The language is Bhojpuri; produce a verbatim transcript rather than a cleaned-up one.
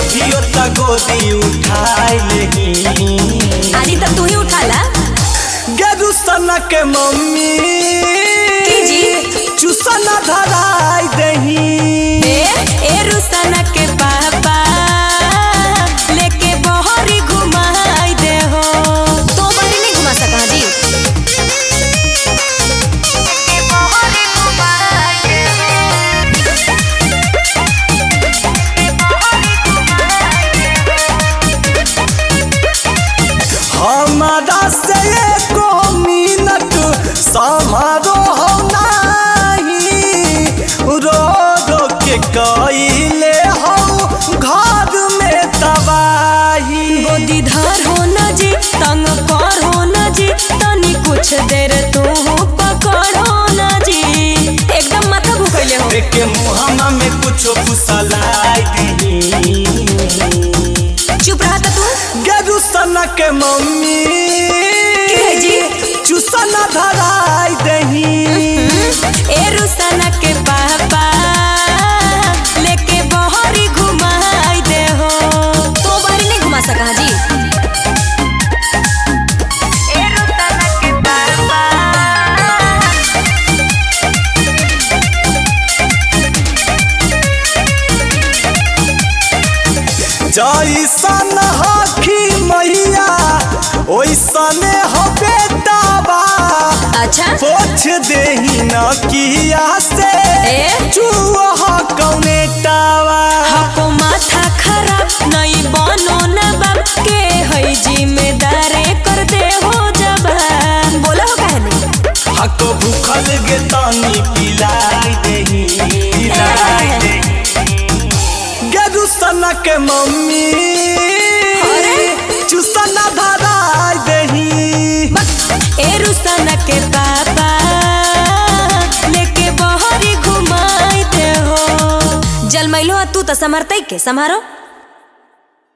अभियो त गोदी उठाई लेही। आदि तो तू ही उठाला। गेरुसना के मम्मी जी चुसना धराई देही। ए ए रुसना के पापा लेके बहरी घुमाई दे हो। तो बहरी नहीं घुमा सका जी। हमारा से एको मिनट समारोह नहीं, रो रो के कइले हो घर में तबाही। गोदी धर हो न जी तंग कर हो न जी तनी कुछ देर तू पकड़ हो न जी। एकदम माथा भूखले हो। के मुहम्मा में कुछ फुसलाई देही। चुप रहा था तू। गेरुसना के मम्मी जी चुसना धराई देही। ए रुसना के पापा लेके बहरी घुमाई दे हो। तो बहरी नहीं घुमा सका जी। ए रुसना के पापा जैसन हखी मैया ओइसने हो बेटाबा। अच्छा पोछ देही न किया से ए चूहा कौने टावा। हको माथा खराब नहीं बनो न बाप के हई जिम्मेदारे कर दे हो जब। बोला हो कहने हको भूखल गे तानी पिलाई देही पिलाई देही। गेरुसना के मम्मी चुसना धराई देही। ए रुसना के पापा लेके बहरी घुमाई दे हो। जलमैलो तू तो समरतई के समारो।